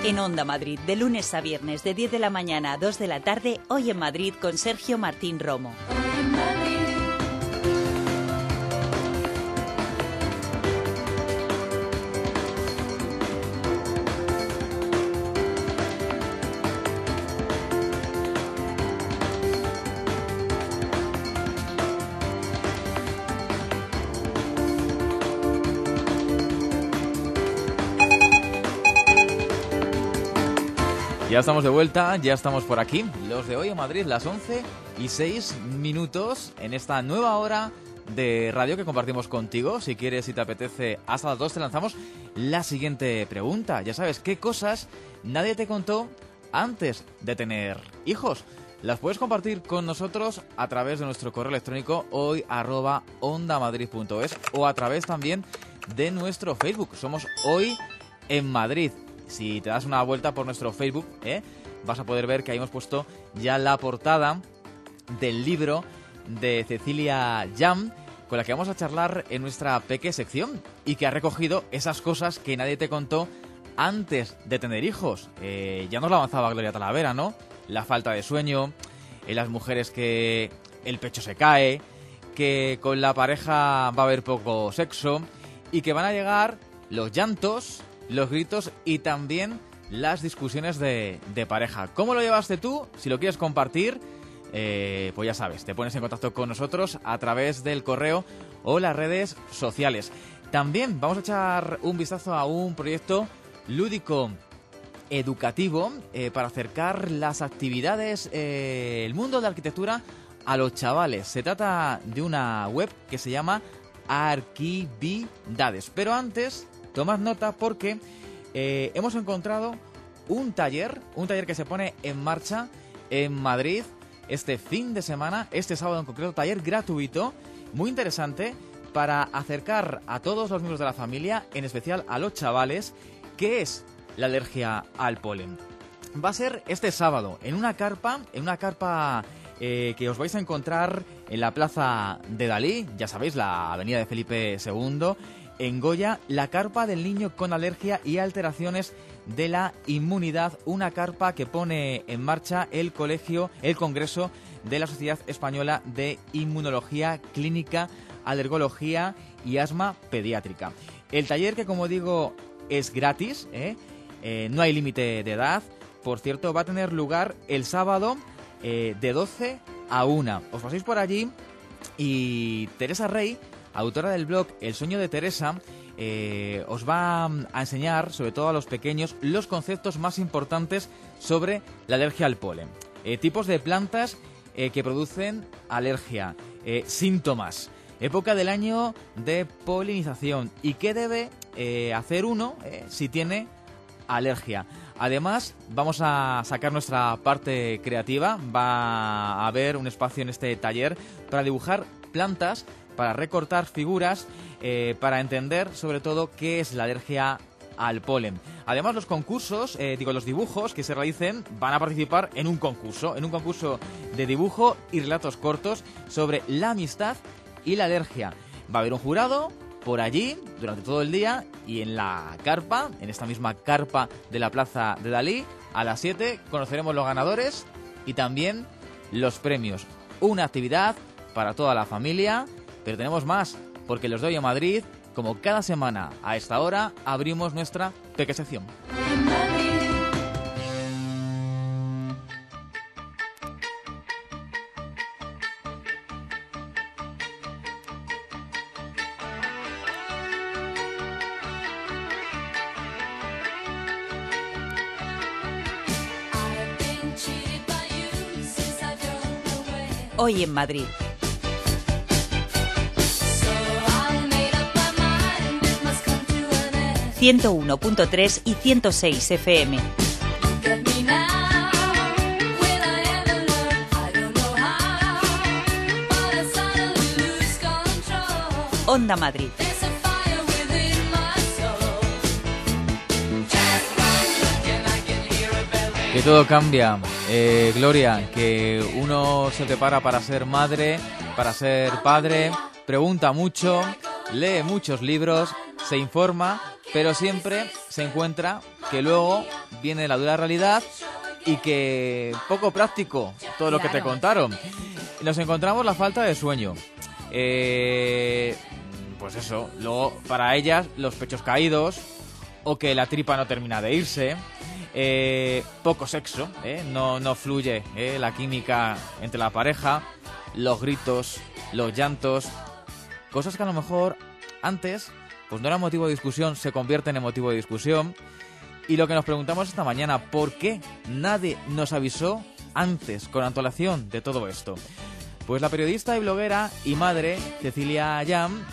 En Onda Madrid, de lunes a viernes, de 10 de la mañana a 2 de la tarde, Hoy en Madrid con Sergio Martín Romo. Ya estamos de vuelta, ya estamos por aquí, los de Hoy en Madrid, las 11:06 en esta nueva hora de radio que compartimos contigo. Si quieres, si te apetece, hasta las 2 te lanzamos la siguiente pregunta. Ya sabes, ¿qué cosas nadie te contó antes de tener hijos? Las puedes compartir con nosotros a través de nuestro correo electrónico hoy@ondamadrid.es o a través también de nuestro Facebook. Somos Hoy en Madrid. Si te das una vuelta por nuestro Facebook, vas a poder ver que ahí hemos puesto ya la portada del libro de Cecilia Jam, con la que vamos a charlar en nuestra peque sección y que ha recogido esas cosas que nadie te contó antes de tener hijos. Ya nos lo avanzaba Gloria Talavera, ¿no? La falta de sueño, las mujeres que el pecho se cae, que con la pareja va a haber poco sexo y que van a llegar los llantos, los gritos y también las discusiones de pareja. ¿Cómo lo llevaste tú? Si lo quieres compartir, pues ya sabes, te pones en contacto con nosotros a través del correo o las redes sociales. También vamos a echar un vistazo a un proyecto lúdico educativo para acercar las actividades, el mundo de la arquitectura a los chavales. Se trata de una web que se llama Arquividades. Pero antes, tomad nota porque hemos encontrado un taller que se pone en marcha en Madrid este fin de semana, este sábado en concreto, taller gratuito, muy interesante para acercar a todos los miembros de la familia, en especial a los chavales, qué es la alergia al polen. Va a ser este sábado en una carpa que os vais a encontrar en la Plaza de Dalí, ya sabéis, la avenida de Felipe II, en Goya, la carpa del niño con alergia y alteraciones de la inmunidad, una carpa que pone en marcha el Congreso de la Sociedad Española de Inmunología Clínica, Alergología y Asma Pediátrica. El taller, que como digo es gratis, no hay límite de edad, por cierto, va a tener lugar el sábado de 12 a 1. Os paséis por allí y Teresa Rey, autora del blog El Sueño de Teresa, os va a enseñar, sobre todo a los pequeños, los conceptos más importantes sobre la alergia al polen. Tipos de plantas que producen alergia, síntomas, época del año de polinización y qué debe hacer uno si tiene alergia. Además, vamos a sacar nuestra parte creativa. Va a haber un espacio en este taller para dibujar plantas, para recortar figuras, para entender sobre todo qué es la alergia al polen. Además, los concursos, los dibujos que se realicen van a participar en un concurso de dibujo y relatos cortos sobre la amistad y la alergia. Va a haber un jurado por allí durante todo el día y en la carpa, en esta misma carpa de la Plaza de Dalí, a las 7 conoceremos los ganadores y también los premios. Una actividad para toda la familia, pero tenemos más, porque los de Hoy en Madrid, como cada semana a esta hora, abrimos nuestra pequeña sección. Hoy en Madrid. ...101.3 y 106 FM. Onda Madrid. Que todo cambia, Gloria, que uno se prepara para ser madre, para ser padre, pregunta mucho, lee muchos libros, se informa, pero siempre se encuentra que luego viene la dura realidad y que poco práctico todo lo que te contaron. Nos encontramos la falta de sueño. Pues eso, luego para ellas los pechos caídos o que la tripa no termina de irse, poco sexo, no fluye la química entre la pareja, los gritos, los llantos, cosas que a lo mejor antes pues no era motivo de discusión, se convierten en motivo de discusión. Y lo que nos preguntamos esta mañana, ¿por qué nadie nos avisó antes con antelación de todo esto? Pues la periodista y bloguera y madre Cecilia Yan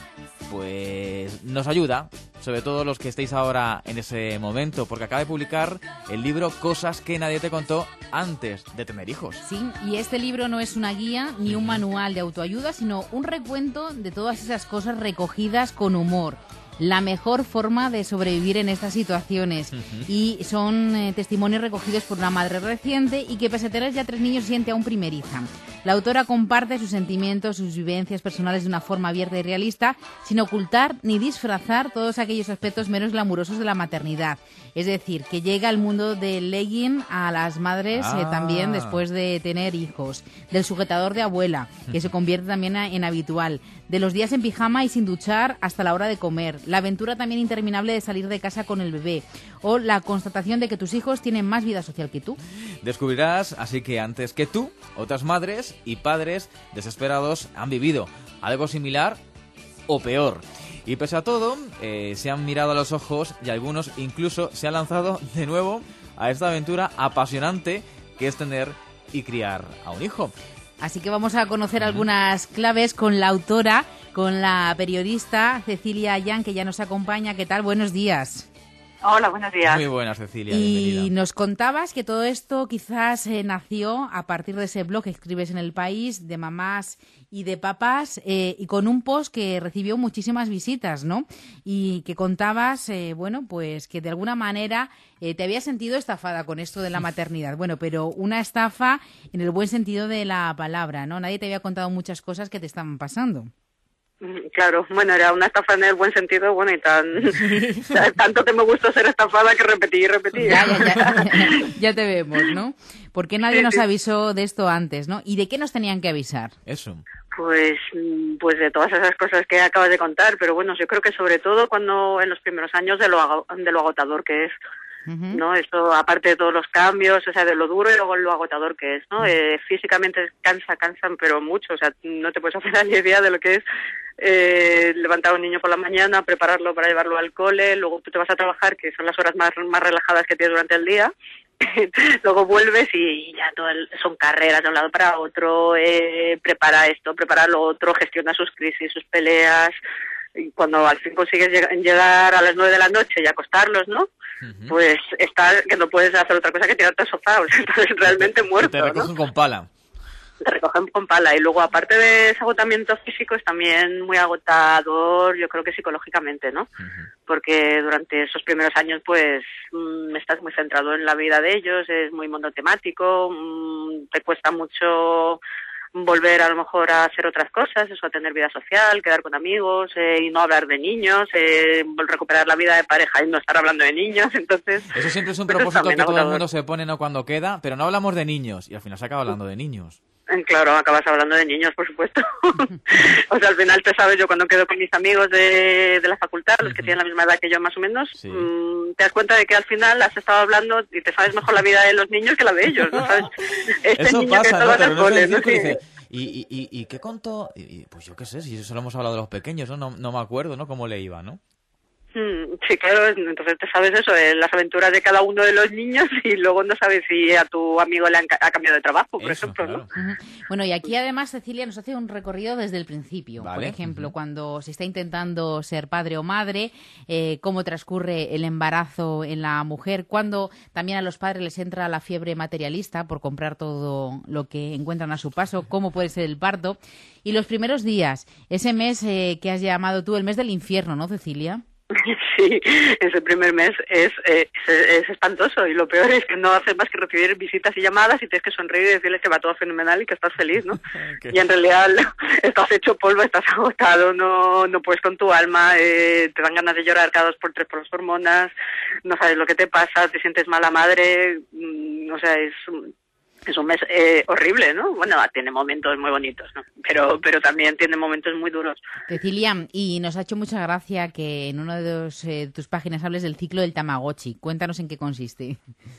pues nos ayuda, sobre todo los que estéis ahora en ese momento, porque acaba de publicar el libro Cosas que nadie te contó antes de tener hijos. Sí, y este libro no es una guía ni un manual de autoayuda, sino un recuento de todas esas cosas recogidas con humor. La mejor forma de sobrevivir en estas situaciones. Y son testimonios recogidos por una madre reciente y que pese a tener ya 3 niños siente aún primeriza. La autora comparte sus sentimientos, sus vivencias personales de una forma abierta y realista, sin ocultar ni disfrazar todos aquellos aspectos menos glamurosos de la maternidad. Es decir, que llega al mundo del legging a las madres también después de tener hijos, del sujetador de abuela, que se convierte también en habitual, de los días en pijama y sin duchar hasta la hora de comer, la aventura también interminable de salir de casa con el bebé, o la constatación de que tus hijos tienen más vida social que tú. Descubrirás, así que antes que tú, otras madres y padres desesperados han vivido algo similar o peor. Y pese a todo, se han mirado a los ojos y algunos incluso se han lanzado de nuevo a esta aventura apasionante que es tener y criar a un hijo. Así que vamos a conocer algunas claves con la autora, con la periodista Cecilia Yan, que ya nos acompaña. ¿Qué tal? Buenos días. Hola, buenos días. Muy buenas, Cecilia, bienvenida. Y bienvenida. nos contabas que todo esto quizás nació a partir de ese blog que escribes en El País, de mamás y de papás, y con un post que recibió muchísimas visitas, ¿no? Y que contabas, bueno, pues que de alguna manera te habías sentido estafada con esto de la maternidad. Bueno, pero una estafa en el buen sentido de la palabra, ¿no? Nadie te había contado muchas cosas que te estaban pasando. Claro, bueno, era una estafa en el buen sentido, bueno, y tanto que me gusta ser estafada que repetí y repetí. Ya te vemos, ¿no? ¿Por qué nadie nos avisó de esto antes, no? ¿Y de qué nos tenían que avisar? Eso. Pues de todas esas cosas que acabas de contar, pero bueno, yo creo que sobre todo cuando en los primeros años de lo agotador que es. ¿No? Esto, aparte de todos los cambios, o sea, de lo duro y luego lo agotador que es, ¿no? Físicamente cansan, pero mucho, o sea, no te puedes hacer ni idea de lo que es levantar a un niño por la mañana, prepararlo para llevarlo al cole, luego tú te vas a trabajar, que son las horas más relajadas que tienes durante el día, luego vuelves y ya son carreras de un lado para otro, prepara esto, prepara lo otro, gestiona sus crisis, sus peleas, y cuando al fin consigues llegar a las 9 de la noche y acostarlos, ¿no? Pues que no puedes hacer otra cosa que tirarte al sofá, o sea, estás realmente muerto, Te recogen con pala. Te recogen con pala. Y luego, aparte de ese agotamiento físico, es también muy agotador, yo creo que psicológicamente, ¿no? Porque durante esos primeros años, pues, estás muy centrado en la vida de ellos, es muy monotemático, te cuesta mucho volver a lo mejor a hacer otras cosas, eso, a tener vida social, quedar con amigos, y no hablar de niños, recuperar la vida de pareja y no estar hablando de niños, entonces... Eso siempre es un propósito que todo el mundo se pone, ¿no?, cuando queda, pero no hablamos de niños, y al final se acaba hablando de niños. Claro, acabas hablando de niños, por supuesto. O sea, al final te sabes, yo cuando quedo con mis amigos de la facultad, los que tienen la misma edad que yo más o menos, sí. Te das cuenta de que al final has estado hablando y te sabes mejor la vida de los niños que la de ellos, ¿no? ¿Sabes? Eso niño pasa, que estaba en el cole, ¿no? Dice, ¿y qué contó? Pues yo qué sé, si solo hemos hablado de los pequeños, ¿no? No me acuerdo, ¿no?, cómo le iba, ¿no? Sí, claro, entonces te sabes eso, las aventuras de cada uno de los niños y luego no sabes si a tu amigo le ha cambiado de trabajo, por ejemplo, claro. ¿no? Bueno, y aquí además Cecilia nos hace un recorrido desde el principio. Vale. Por ejemplo, cuando se está intentando ser padre o madre, cómo transcurre el embarazo en la mujer, cuando también a los padres les entra la fiebre materialista por comprar todo lo que encuentran a su paso, cómo puede ser el parto, y los primeros días, ese mes que has llamado tú el mes del infierno, ¿no, Cecilia? Sí, ese primer mes es espantoso y lo peor es que no haces más que recibir visitas y llamadas y tienes que sonreír y decirles que va todo fenomenal y que estás feliz, ¿no? Okay. Y en realidad estás hecho polvo, estás agotado, no puedes con tu alma, te dan ganas de llorar cada 2 por 3 por las hormonas, no sabes lo que te pasa, te sientes mala madre, o sea, es un mes horrible, ¿no? Bueno, tiene momentos muy bonitos, ¿no? Pero también tiene momentos muy duros. Cecilia, y nos ha hecho mucha gracia que en una de tus páginas hables del ciclo del Tamagotchi. Cuéntanos en qué consiste.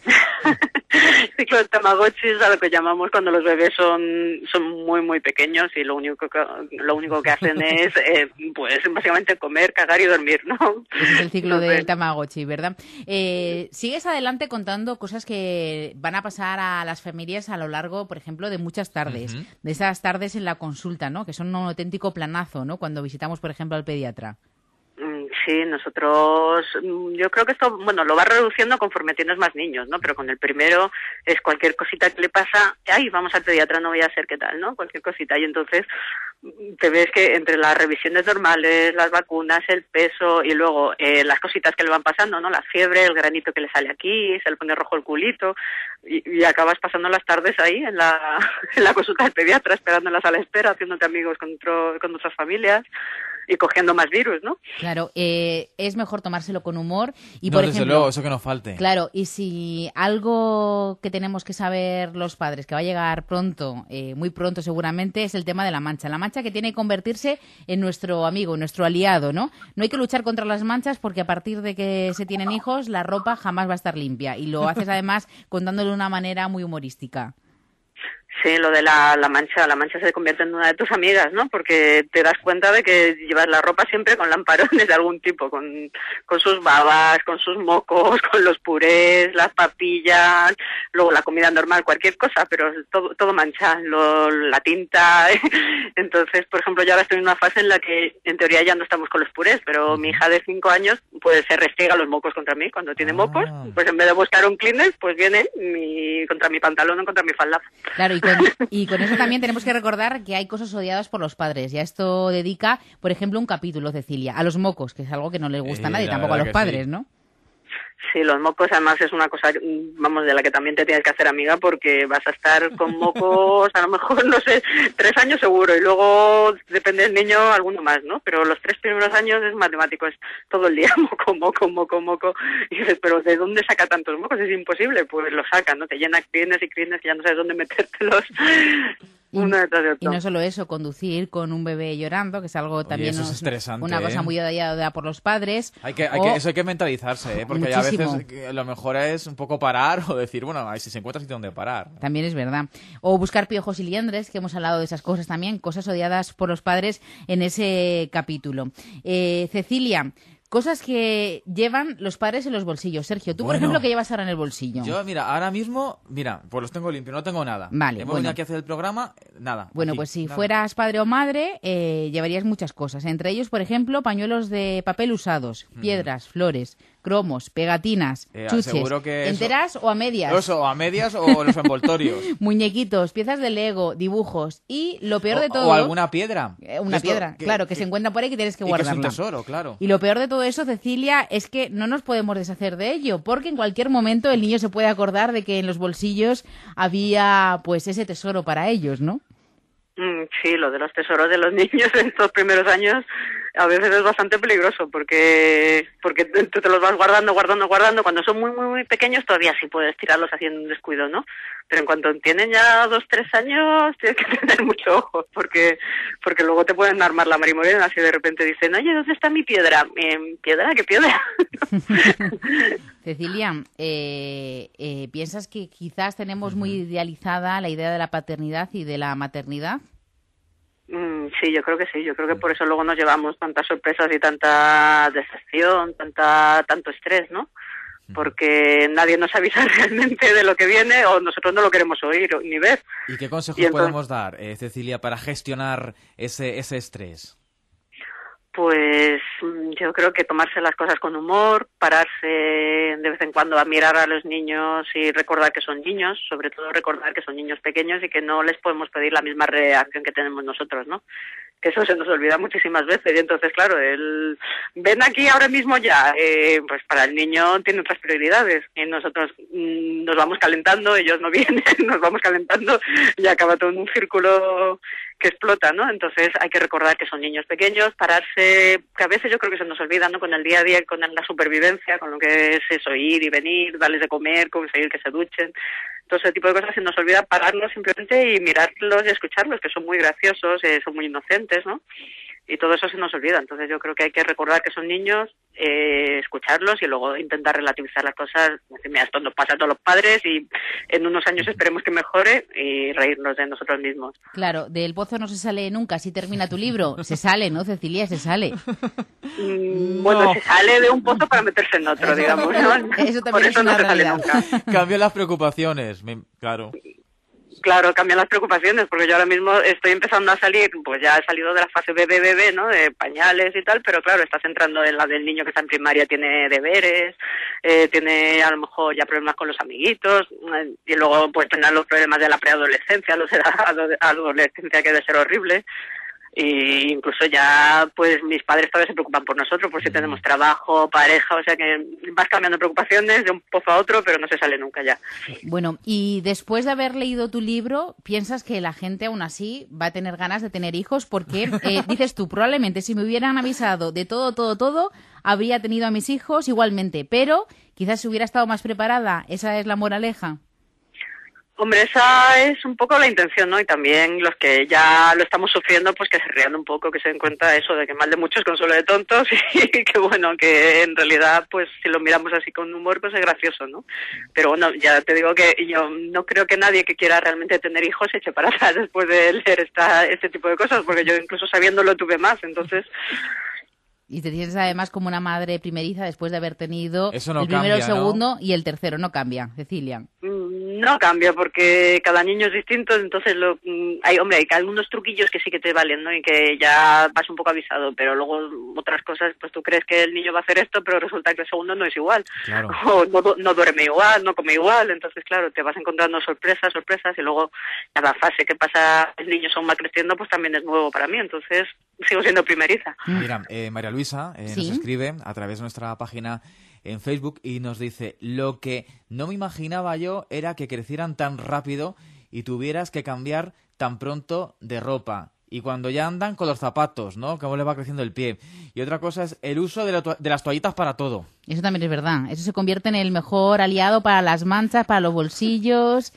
El ciclo del Tamagotchi es a lo que llamamos cuando los bebés son muy, muy pequeños y lo único que hacen es, pues, básicamente comer, cagar y dormir, ¿no? Ese es el ciclo del Tamagotchi, ¿verdad? Sigues adelante contando cosas que van a pasar a las familias a lo largo, por ejemplo, de muchas tardes. Uh-huh. De esas tardes en la consulta, ¿no? Que son un auténtico planazo, ¿no? Cuando visitamos, por ejemplo, al pediatra. Sí, nosotros, yo creo que esto, bueno, lo va reduciendo conforme tienes más niños, ¿no? Pero con el primero es cualquier cosita que le pasa, ay, vamos al pediatra, no voy a hacer qué tal, ¿no? Cualquier cosita. Y entonces te ves que entre las revisiones normales, las vacunas, el peso y luego las cositas que le van pasando, ¿no? La fiebre, el granito que le sale aquí, se le pone rojo el culito y acabas pasando las tardes ahí en la consulta del pediatra, esperando en la sala de espera, haciéndote amigos con otras familias y cogiendo más virus, ¿no? Claro, es mejor tomárselo con humor y, no, por desde ejemplo, luego, eso que nos falte. Claro, y si algo que tenemos que saber los padres, que va a llegar pronto, muy pronto seguramente, es el tema de la mancha. La mancha que tiene que convertirse en nuestro amigo, en nuestro aliado, ¿no? No hay que luchar contra las manchas porque a partir de que se tienen hijos, la ropa jamás va a estar limpia. Y lo haces además contándolo de una manera muy humorística. Sí, lo de la mancha se convierte en una de tus amigas, ¿no? Porque te das cuenta de que llevas la ropa siempre con lamparones de algún tipo, con sus babas, con sus mocos, con los purés, las papillas, luego la comida normal, cualquier cosa, pero todo mancha, la tinta. Entonces, por ejemplo, yo ahora estoy en una fase en la que en teoría ya no estamos con los purés, pero mi hija de 5 años pues se restriega los mocos contra mí. Cuando tiene mocos, pues en vez de buscar un Kleenex, pues viene contra mi pantalón o contra mi falda. Claro, y con eso también tenemos que recordar que hay cosas odiadas por los padres. Ya esto dedica, por ejemplo, un capítulo, Cecilia, a los mocos, que es algo que no le gusta a nadie, tampoco a los padres, sí. ¿No? Sí, los mocos además es una cosa, vamos, de la que también te tienes que hacer amiga porque vas a estar con mocos a lo mejor, no sé, 3 años seguro y luego, depende del niño, alguno más, ¿no? Pero los 3 primeros años es matemático, es todo el día moco. Y dices, pero ¿de dónde saca tantos mocos? Es imposible, pues los sacan, ¿no? Te llena crines y que ya no sabes dónde metértelos. Uno detrás de otro. Y no solo eso, conducir con un bebé llorando, que es algo también eso es estresante, una cosa muy odiada por los padres. Eso hay que mentalizarse, porque muchísimo. A veces lo mejor es un poco parar o decir, bueno, si se encuentra sitio donde parar. También es verdad. O buscar piojos y liendres, que hemos hablado de esas cosas también, cosas odiadas por los padres en ese capítulo. Cecilia, cosas que llevan los padres en los bolsillos. Sergio, tú, por ejemplo, ¿qué llevas ahora en el bolsillo? Yo, ahora mismo, pues los tengo limpios, no tengo nada. Vale, Hemos venido aquí a hacer el programa, nada. Bueno, aquí, pues si nada. fueras padre o madre, llevarías muchas cosas. Entre ellos, por ejemplo, pañuelos de papel usados, piedras, flores, cromos, pegatinas, chuches, enteras o a medias. Eso, a medias o los envoltorios. Muñequitos, piezas de Lego, dibujos y lo peor de todo... O alguna piedra. Una piedra, claro, que se encuentra por ahí que tienes que guardarla. Y que es un tesoro, claro. Y lo peor de todo eso, Cecilia, es que no nos podemos deshacer de ello, porque en cualquier momento el niño se puede acordar de que en los bolsillos había pues ese tesoro para ellos, ¿no? Sí, lo de los tesoros de los niños en estos primeros años a veces es bastante peligroso porque tú te los vas guardando. Cuando son muy pequeños todavía sí puedes tirarlos haciendo un descuido, ¿no? Pero en cuanto tienen ya 2, 3 años tienes que tener mucho ojo porque luego te pueden armar la marimorena si de repente dicen, oye, ¿dónde está mi piedra? ¿Piedra? ¿Qué piedra? Cecilia, ¿piensas que quizás tenemos muy idealizada la idea de la paternidad y de la maternidad? Sí, yo creo que sí. Yo creo que por eso luego nos llevamos tantas sorpresas y tanta decepción, tanto estrés, ¿no? Porque nadie nos avisa realmente de lo que viene o nosotros no lo queremos oír ni ver. ¿Y qué consejos podemos dar, Cecilia, para gestionar ese estrés? Pues yo creo que tomarse las cosas con humor, pararse de vez en cuando a mirar a los niños y recordar que son niños, sobre todo recordar que son niños pequeños y que no les podemos pedir la misma reacción que tenemos nosotros, ¿no? que eso se nos olvida muchísimas veces. Y entonces, claro, el ven aquí ahora mismo ya, pues para el niño tiene otras prioridades. Y nosotros nos vamos calentando, ellos no vienen, nos vamos calentando y acaba todo en un círculo que explota, ¿no? Entonces hay que recordar que son niños pequeños, pararse, que a veces yo creo que se nos olvida, ¿no? Con el día a día, con la supervivencia, con lo que es eso, ir y venir, darles de comer, conseguir que se duchen, todo ese tipo de cosas, se nos olvida pararnos simplemente y mirarlos y escucharlos, que son muy graciosos, son muy inocentes, ¿no? Y todo eso se nos olvida. Entonces yo creo que hay que recordar que son niños, escucharlos y luego intentar relativizar las cosas. Mira, esto nos pasa a todos los padres y en unos años esperemos que mejore y reírnos de nosotros mismos. Claro, del pozo no se sale nunca. Si termina tu libro, se sale, ¿no, Cecilia? Se sale. Bueno, se sale de un pozo para meterse en otro, digamos, ¿no? Eso también Por es eso una no se sale realidad. nunca. Cambian las preocupaciones, claro. Claro, cambian las preocupaciones, porque yo ahora mismo estoy empezando a salir, pues ya he salido de la fase bebé, ¿no?, de pañales y tal, pero claro, estás entrando en la del niño que está en primaria, tiene deberes, tiene a lo mejor ya problemas con los amiguitos, y luego pues tendrán los problemas de la preadolescencia, los de la adolescencia, que debe ser horrible. Y incluso ya, pues mis padres todavía se preocupan por nosotros, por si tenemos trabajo, pareja, o sea que vas cambiando preocupaciones de un pozo a otro, pero no se sale nunca ya. Bueno, y después de haber leído tu libro, ¿piensas que la gente aún así va a tener ganas de tener hijos? Porque dices tú, probablemente si me hubieran avisado de todo, habría tenido a mis hijos igualmente, pero quizás si hubiera estado más preparada, esa es la moraleja. Hombre, esa es un poco la intención, ¿no? Y también los que ya lo estamos sufriendo, pues que se rían un poco, que se den cuenta eso de que mal de muchos consuelo de tontos y que bueno, que en realidad, pues si lo miramos así con humor, pues es gracioso, ¿no? Pero bueno, ya te digo que yo no creo que nadie que quiera realmente tener hijos se eche para atrás después de leer este tipo de cosas, porque yo incluso sabiéndolo tuve más, entonces... Y te tienes además como una madre primeriza después de haber tenido Eso no el primero, cambia, el segundo, ¿no? Y el tercero. No cambia, Cecilia. No cambia porque cada niño es distinto, entonces hay algunos truquillos que sí que te valen, ¿no? Y que ya vas un poco avisado, pero luego otras cosas, pues tú crees que el niño va a hacer esto, pero resulta que el segundo no es igual. Claro. O no duerme igual, no come igual, entonces claro, te vas encontrando sorpresas, y luego cada fase que pasa el niño aún va creciendo, pues también es nuevo para mí, entonces sigo siendo primeriza. Mira, María Luisa ¿Sí? nos escribe a través de nuestra página en Facebook y nos dice: lo que no me imaginaba yo era que crecieran tan rápido y tuvieras que cambiar tan pronto de ropa. Y cuando ya andan con los zapatos, ¿no? Cómo le va creciendo el pie. Y otra cosa es el uso de las toallitas para todo. Eso también es verdad. Eso se convierte en el mejor aliado para las manchas, para los bolsillos,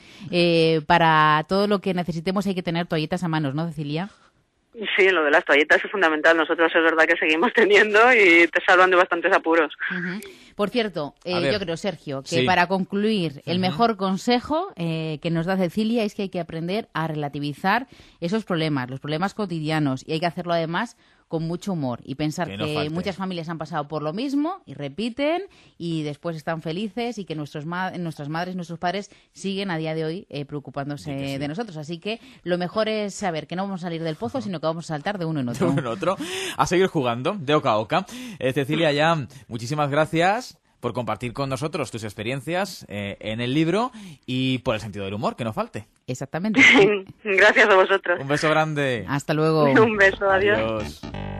para todo lo que necesitemos. Hay que tener toallitas a manos, ¿no, Cecilia? Sí, lo de las toallitas es fundamental. Nosotros es verdad que seguimos teniendo y te salvan de bastantes apuros. Uh-huh. Por cierto, yo creo, Sergio, que sí, para concluir, el mejor consejo que nos da Cecilia es que hay que aprender a relativizar esos problemas, los problemas cotidianos, y hay que hacerlo además con mucho humor y pensar que muchas familias han pasado por lo mismo y repiten y después están felices y que nuestras madres, nuestros padres siguen a día de hoy preocupándose de nosotros. Así que lo mejor es saber que no vamos a salir del pozo, sino que vamos a saltar de uno en otro. De uno en otro. A seguir jugando, de oca a oca. Cecilia, ya, muchísimas gracias por compartir con nosotros tus experiencias en el libro y por el sentido del humor, que no falte. Exactamente. Gracias a vosotros. Un beso grande. Hasta luego. Un beso, adiós. Adiós.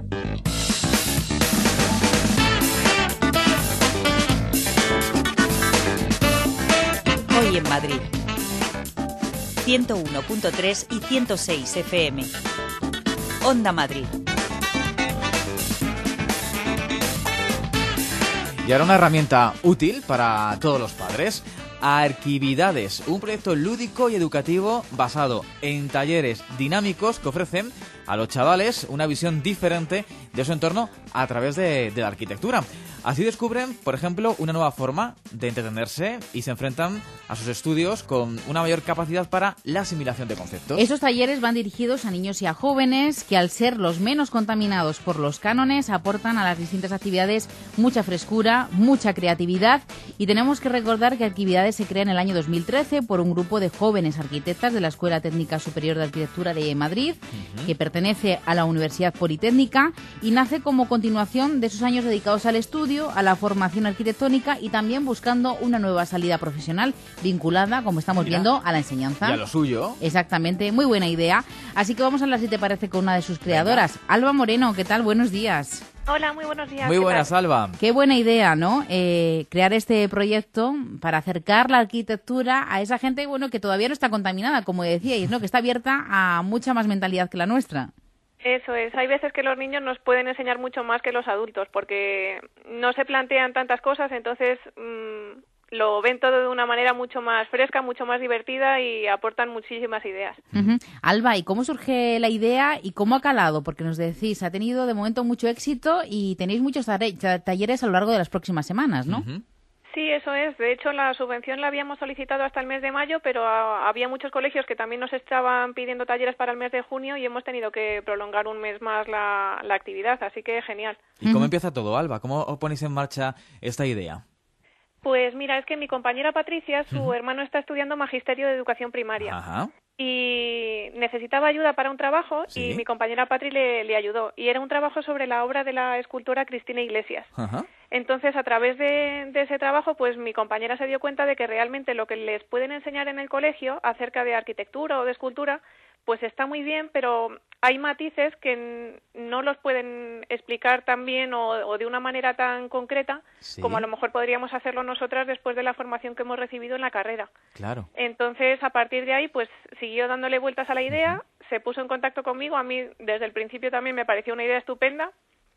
Hoy en Madrid. 101.3 y 106 FM. Onda Madrid. Y ahora una herramienta útil para todos los padres. Arquividades, un proyecto lúdico y educativo basado en talleres dinámicos que ofrecen a los chavales una visión diferente de su entorno a través de la arquitectura. Así descubren, por ejemplo, una nueva forma de entretenerse y se enfrentan a sus estudios con una mayor capacidad para la asimilación de conceptos. Esos talleres van dirigidos a niños y a jóvenes que, al ser los menos contaminados por los cánones, aportan a las distintas actividades mucha frescura, mucha creatividad. Y tenemos que recordar que Arquividades se crea en el año 2013 por un grupo de jóvenes arquitectas de la Escuela Técnica Superior de Arquitectura de Madrid, que pertenece a la Universidad Politécnica, y nace como continuación de esos años dedicados al estudio, a la formación arquitectónica y también buscando una nueva salida profesional vinculada, como estamos viendo, a la enseñanza. Y a lo suyo. Exactamente, muy buena idea. Así que vamos a hablar, si te parece, con una de sus creadoras. Venga. Alba Moreno, ¿qué tal? Buenos días. Hola, muy buenos días. Muy buenas, Alba. Qué buena idea, ¿no? Crear este proyecto para acercar la arquitectura a esa gente, bueno, que todavía no está contaminada, como decíais, ¿no? Que está abierta a mucha más mentalidad que la nuestra. Eso es. Hay veces que los niños nos pueden enseñar mucho más que los adultos, porque no se plantean tantas cosas, entonces lo ven todo de una manera mucho más fresca, mucho más divertida y aportan muchísimas ideas. Alba, ¿y cómo surge la idea y cómo ha calado? Porque nos decís, ha tenido de momento mucho éxito y tenéis muchos talleres a lo largo de las próximas semanas, ¿no? Sí, eso es. De hecho, la subvención la habíamos solicitado hasta el mes de mayo, pero había muchos colegios que también nos estaban pidiendo talleres para el mes de junio y hemos tenido que prolongar un mes más la actividad, así que genial. ¿Y cómo empieza todo, Alba? ¿Cómo ponéis en marcha esta idea? Pues mira, es que mi compañera Patricia, su hermano está estudiando Magisterio de Educación Primaria. Ajá. Y necesitaba ayuda para un trabajo y mi compañera Patri le ayudó. Y era un trabajo sobre la obra de la escultora Cristina Iglesias. Ajá. Entonces, a través de ese trabajo, pues mi compañera se dio cuenta de que realmente lo que les pueden enseñar en el colegio acerca de arquitectura o de escultura, pues está muy bien, pero hay matices que no los pueden explicar tan bien o de una manera tan concreta como a lo mejor podríamos hacerlo nosotras después de la formación que hemos recibido en la carrera. Claro. Entonces, a partir de ahí, pues siguió dándole vueltas a la idea, se puso en contacto conmigo, a mí desde el principio también me pareció una idea estupenda.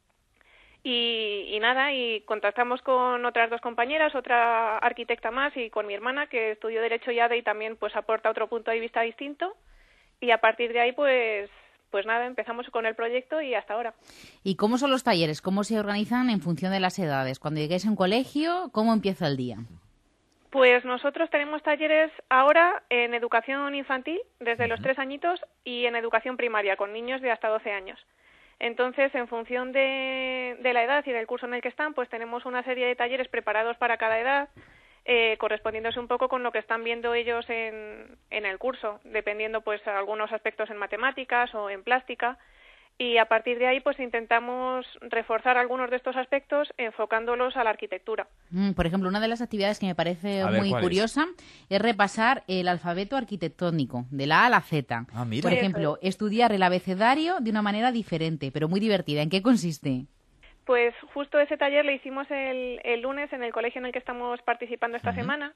Y nada, y contactamos con otras dos compañeras, otra arquitecta más y con mi hermana que estudió Derecho y ADE y también pues aporta otro punto de vista distinto. Y a partir de ahí, pues nada, empezamos con el proyecto y hasta ahora. ¿Y cómo son los talleres? ¿Cómo se organizan en función de las edades? Cuando lleguéis a un colegio, ¿cómo empieza el día? Pues nosotros tenemos talleres ahora en educación infantil, desde los 3 añitos, y en educación primaria, con niños de hasta 12 años. Entonces, en función de la edad y del curso en el que están, pues tenemos una serie de talleres preparados para cada edad, correspondiéndose un poco con lo que están viendo ellos en el curso, dependiendo pues algunos aspectos en matemáticas o en plástica, y a partir de ahí pues intentamos reforzar algunos de estos aspectos enfocándolos a la arquitectura. Por ejemplo, una de las actividades que me parece muy curiosa es repasar el alfabeto arquitectónico, de la A a la Z. Ah, mira. Por ejemplo, estudiar el abecedario de una manera diferente, pero muy divertida. ¿En qué consiste? Pues justo ese taller lo hicimos el lunes en el colegio en el que estamos participando esta semana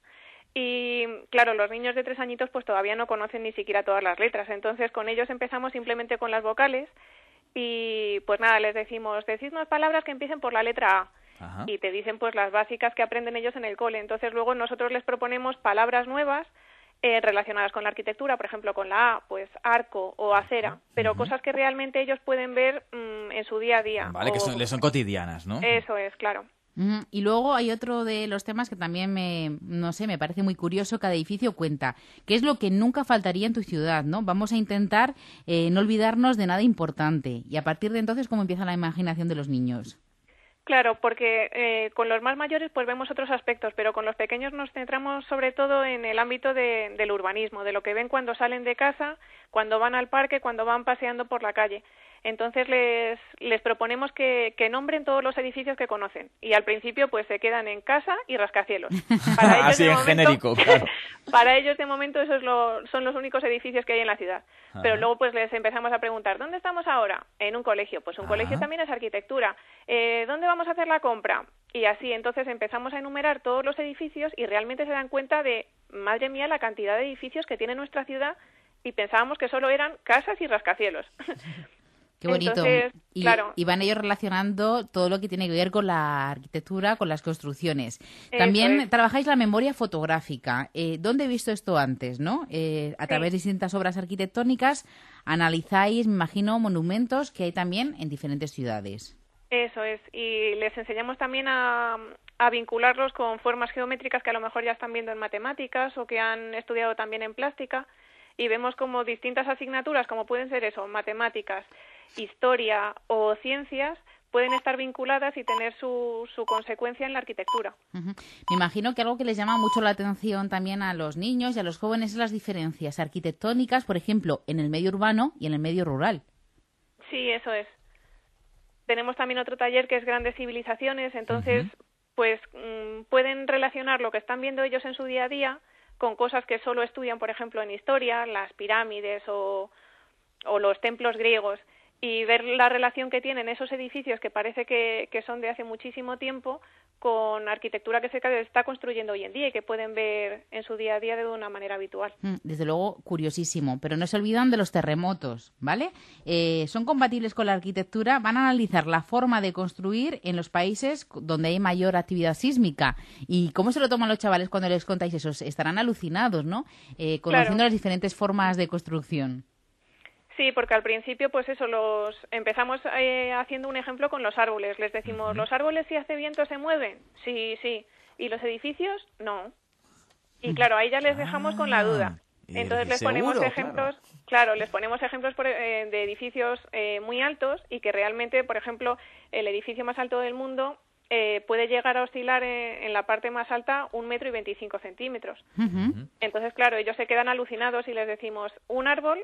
y claro, los niños de 3 añitos pues todavía no conocen ni siquiera todas las letras, entonces con ellos empezamos simplemente con las vocales y pues nada, les decimos, decidnos palabras que empiecen por la letra A. Ajá. Y te dicen pues las básicas que aprenden ellos en el cole, entonces luego nosotros les proponemos palabras nuevas relacionadas con la arquitectura, por ejemplo con la A, pues arco o acera, pero cosas que realmente ellos pueden ver en su día a día. Vale, que les son cotidianas, ¿no? Eso es, claro. Y luego hay otro de los temas que también me parece muy curioso, cada edificio cuenta, que es lo que nunca faltaría en tu ciudad, ¿no? Vamos a intentar no olvidarnos de nada importante y a partir de entonces, ¿cómo empieza la imaginación de los niños? Claro, porque con los más mayores pues vemos otros aspectos, pero con los pequeños nos centramos sobre todo en el ámbito del urbanismo, de lo que ven cuando salen de casa, cuando van al parque, cuando van paseando por la calle. Entonces les proponemos que nombren todos los edificios que conocen y al principio pues se quedan en casa y rascacielos. Para ellos, así en genérico, claro. Para ellos de momento esos son los únicos edificios que hay en la ciudad. Pero luego pues les empezamos a preguntar, ¿dónde estamos ahora? En un colegio. Pues un colegio también es arquitectura. ¿Dónde vamos a hacer la compra? Y así entonces empezamos a enumerar todos los edificios y realmente se dan cuenta de, madre mía, la cantidad de edificios que tiene nuestra ciudad y pensábamos que solo eran casas y rascacielos. Qué bonito. Entonces, claro. Y van ellos relacionando todo lo que tiene que ver con la arquitectura, con las construcciones. También trabajáis la memoria fotográfica. ¿Dónde he visto esto antes, no? A través de distintas obras arquitectónicas analizáis, me imagino, monumentos que hay también en diferentes ciudades. Eso es. Y les enseñamos también a vincularlos con formas geométricas que a lo mejor ya están viendo en matemáticas o que han estudiado también en plástica. Y vemos como distintas asignaturas, como pueden ser eso, matemáticas, historia o ciencias, pueden estar vinculadas y tener su consecuencia en la arquitectura. Me imagino que algo que les llama mucho la atención también a los niños y a los jóvenes es las diferencias arquitectónicas, por ejemplo, en el medio urbano y en el medio rural. Sí, eso es. Tenemos también otro taller que es Grandes Civilizaciones, entonces pues pueden relacionar lo que están viendo ellos en su día a día con cosas que solo estudian, por ejemplo, en historia, las pirámides o los templos griegos, y ver la relación que tienen esos edificios que parece que son de hace muchísimo tiempo con arquitectura que se está construyendo hoy en día y que pueden ver en su día a día de una manera habitual. Desde luego, curiosísimo, pero no se olvidan de los terremotos, ¿vale? Son compatibles con la arquitectura, van a analizar la forma de construir en los países donde hay mayor actividad sísmica. ¿Y cómo se lo toman los chavales cuando les contáis eso? Estarán alucinados, ¿no? Conociendo las diferentes formas de construcción. Sí, porque al principio, pues eso, empezamos haciendo un ejemplo con los árboles. Les decimos, ¿los árboles si hace viento se mueven? Sí, sí. ¿Y los edificios? No. Y claro, ahí ya les dejamos con la duda. Entonces les ponemos ejemplos, claro, les ponemos ejemplos de edificios muy altos y que realmente, por ejemplo, el edificio más alto del mundo puede llegar a oscilar en la parte más alta 1,25 m. Entonces, claro, ellos se quedan alucinados y les decimos, un árbol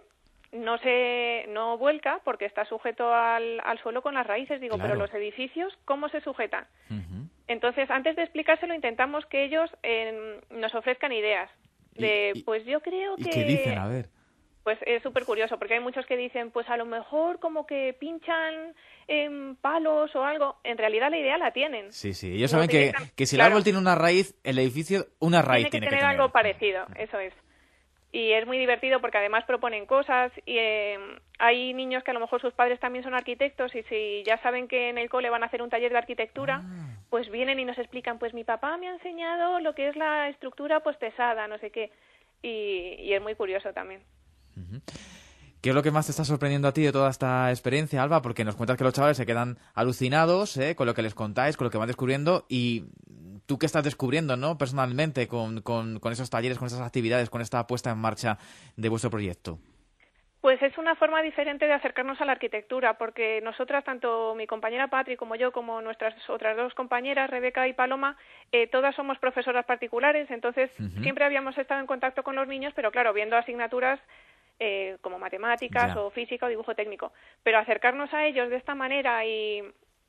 no vuelca porque está sujeto al suelo con las raíces. Digo, pero los edificios, ¿cómo se sujetan? Entonces, antes de explicárselo, intentamos que ellos nos ofrezcan ideas. Pues yo creo que... ¿Y qué dicen? A ver. Pues es súper curioso, porque hay muchos que dicen, pues a lo mejor como que pinchan palos o algo. En realidad la idea la tienen. Sí, sí. Ellos saben que si el árbol tiene una raíz, el edificio una raíz tiene que tener. Algo parecido, eso es. Y es muy divertido porque además proponen cosas y hay niños que a lo mejor sus padres también son arquitectos y si ya saben que en el cole van a hacer un taller de arquitectura, pues vienen y nos explican, pues mi papá me ha enseñado lo que es la estructura pues pesada, no sé qué, y es muy curioso también. ¿Qué es lo que más te está sorprendiendo a ti de toda esta experiencia, Alba? Porque nos cuentas que los chavales se quedan alucinados con lo que les contáis, con lo que van descubriendo y... ¿Tú qué estás descubriendo, no, personalmente con esos talleres, con esas actividades, con esta puesta en marcha de vuestro proyecto? Pues es una forma diferente de acercarnos a la arquitectura, porque nosotras, tanto mi compañera Patri como yo, como nuestras otras dos compañeras, Rebeca y Paloma, todas somos profesoras particulares, entonces siempre habíamos estado en contacto con los niños, pero claro, viendo asignaturas como matemáticas o física o dibujo técnico. Pero acercarnos a ellos de esta manera y...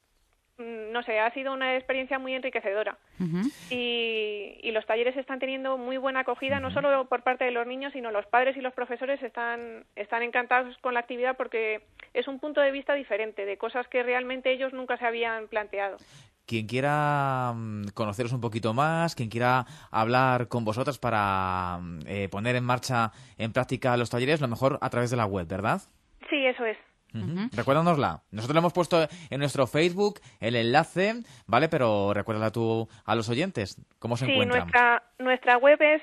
no sé, ha sido una experiencia muy enriquecedora. Y los talleres están teniendo muy buena acogida, no solo por parte de los niños, sino los padres y los profesores están encantados con la actividad porque es un punto de vista diferente, de cosas que realmente ellos nunca se habían planteado. Quien quiera conoceros un poquito más, quien quiera hablar con vosotras para poner en marcha, en práctica los talleres, lo mejor a través de la web, ¿verdad? Sí, eso es. Recuérdanosla. Nosotros le hemos puesto en nuestro Facebook el enlace, ¿vale? Pero recuérdala tú a los oyentes. ¿Cómo se encuentran? Nuestra web es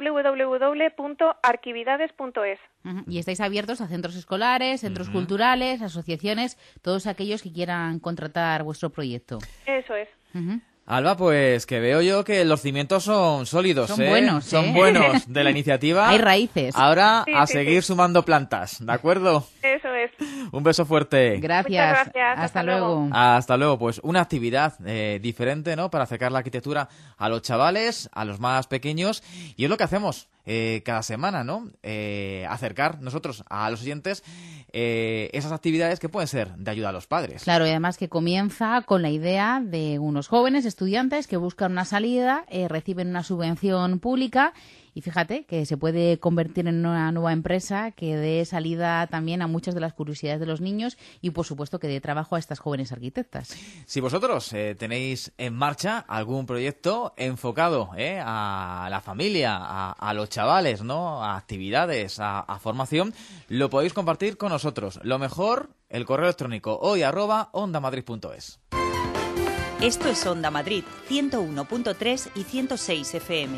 www.arquividades.es. Y estáis abiertos a centros escolares, centros culturales, asociaciones, todos aquellos que quieran contratar vuestro proyecto. Eso es. Alba, pues que veo yo que los cimientos son sólidos, son buenos, son buenos de la iniciativa. Hay raíces. Ahora a seguir sumando plantas, ¿de acuerdo? Eso es. Un beso fuerte. Gracias. Muchas gracias. Hasta luego. Hasta luego. Pues una actividad diferente, ¿no? Para acercar la arquitectura a los chavales, a los más pequeños. Y es lo que hacemos cada semana, ¿no? Acercar nosotros a los oyentes esas actividades que pueden ser de ayuda a los padres. Claro, y además que comienza con la idea de unos jóvenes estudiantes que buscan una salida, reciben una subvención pública y fíjate que se puede convertir en una nueva empresa que dé salida también a muchas de las curiosidades de los niños y, por supuesto, que dé trabajo a estas jóvenes arquitectas. Si vosotros tenéis en marcha algún proyecto enfocado a la familia, a los chavales, ¿no? A actividades, a formación, lo podéis compartir con nosotros. Lo mejor, el correo electrónico hoy@ondamadrid.es. Esto es Onda Madrid, 101.3 y 106 FM.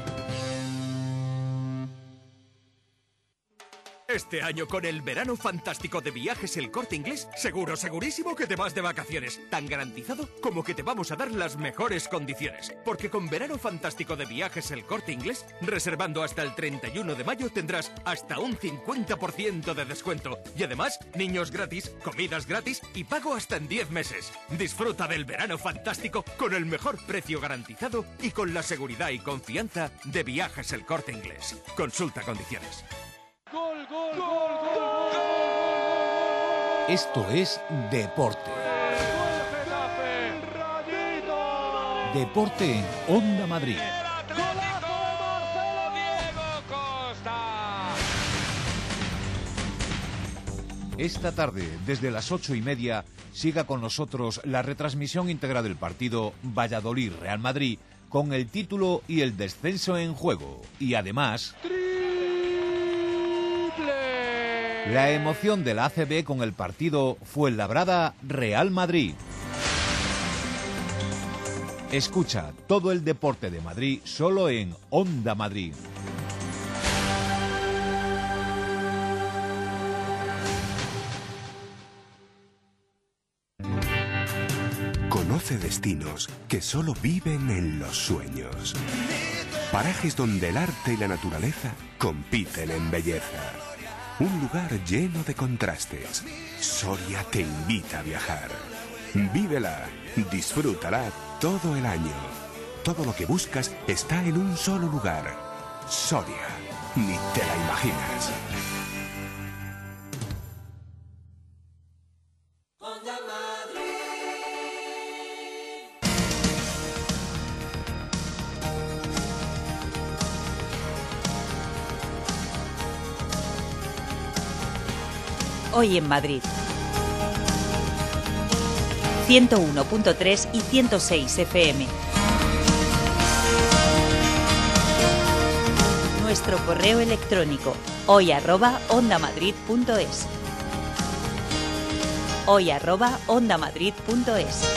Este año con el verano fantástico de Viajes El Corte Inglés, segurísimo que te vas de vacaciones. Tan garantizado como que te vamos a dar las mejores condiciones. Porque con verano fantástico de Viajes El Corte Inglés, reservando hasta el 31 de mayo tendrás hasta un 50% de descuento. Y además, niños gratis, comidas gratis y pago hasta en 10 meses. Disfruta del verano fantástico con el mejor precio garantizado y con la seguridad y confianza de Viajes El Corte Inglés. Consulta condiciones. ¡Gol, gol, gol, gol, gol! Esto es deporte. Deporte Onda Madrid. Esta tarde, desde las 8:30, siga con nosotros la retransmisión íntegra del partido Valladolid-Real Madrid, con el título y el descenso en juego. Y además, la emoción de la ACB con el partido Fuenlabrada-Real Madrid. Escucha todo el deporte de Madrid solo en Onda Madrid. Conoce destinos que solo viven en los sueños. Parajes donde el arte y la naturaleza compiten en belleza. Un lugar lleno de contrastes. Soria te invita a viajar. Vívela, disfrútala todo el año. Todo lo que buscas está en un solo lugar. Soria, ni te la imaginas. Hoy en Madrid. 101.3 y 106 FM. Nuestro correo electrónico hoy@ondamadrid.es. hoy@ondamadrid.es.